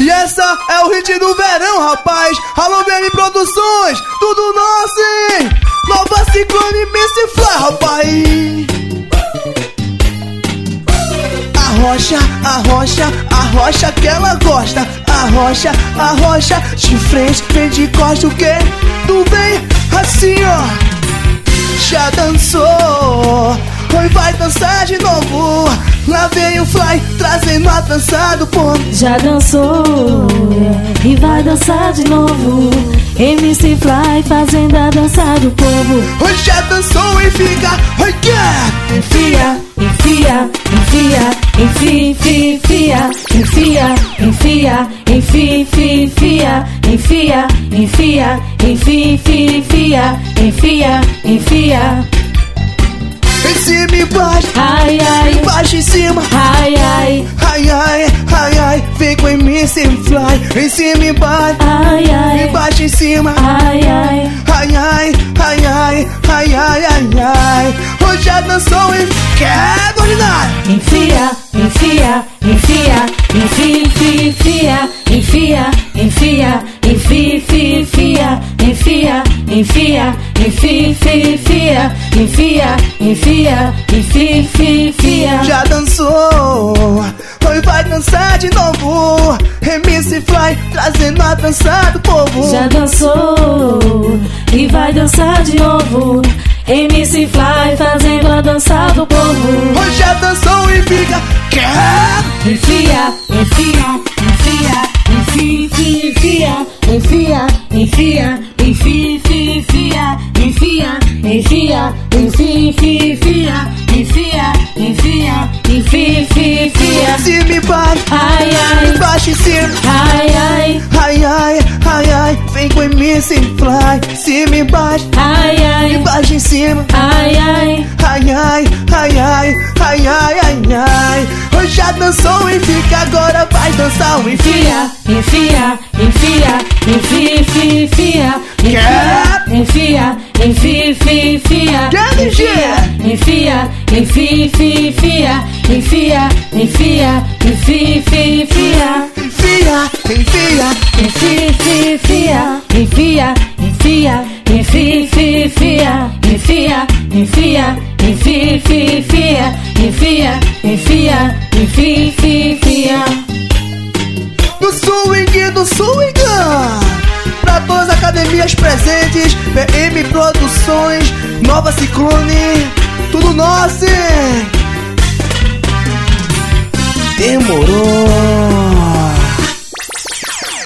E essa é o hit do verão, rapaz. Alô, BM Produções, tudo nosso, hein? Nova Ciclone MC Fly, rapaz. Arrocha que ela gosta. Arrocha, de frente, vem de costa, o que? Tu vem assim, ó. Já dançou, hoje vai dançar de novo. Lá vem o Fly, trazendo a dança do povo. Já dançou e vai dançar de novo. MC Fly fazendo a dança do povo. Hoje já dançou e fica, oi, quer? Enfia, enfia, enfia, enfia, enfia, enfia, enfia, enfia, enfia, enfia, enfia, enfia, enfia. Em cima e baixo, ai, ai, embaixo e cima, ai, ai, ai, ai, ai, ai. Vem com MC Fly, em cima e baixo, ai, ai, embaixo e cima, ai, ai, ai, ai, ai, ai, ai, ai, ai, ai. Hoje já dançou e quer dominar. enfia, enfia, enfia, enfia, enfia, enfia, enfia, enfia, enfia, enfia, enfia, enfia, enfia, enfia. Já dançou, hoje vai dançar de novo. MC Fly trazendo a dança do povo. Já dançou e vai dançar de novo. MC Fly fazendo a dança do povo. Hoje já dançou e fica, quer? Enfia, enfia, enfia, enfia, enfia, enfia, enfia, enfia, enfia, enfia, enfia, enfia, enfia, enfia. Cima e baixo, Ai, ai, embaixo e cima, ai, ai, ai, ai, ai, ai. Vem com MC Fly, cima e baixo, ai, ai, embaixo e cima, ai, ai, ai, ai, ai, ai, ai, ai, ai, ai. Hoje já dançou e fica, agora vai dançar o enfia. enfia, enfia, enfia, enfia, enfia, enfia, enfia, enfia, Quer dizer? enfia, enfia, enfia, enfia, enfia, enfia, enfia, Enfia, enfia, enfia, enfia, enfia, enfia, enfia, enfia, enfia, enfia. do swing, pra todas as academias presentes, BM Produções, Nova Ciclone, tudo nosso, hein? Demorou.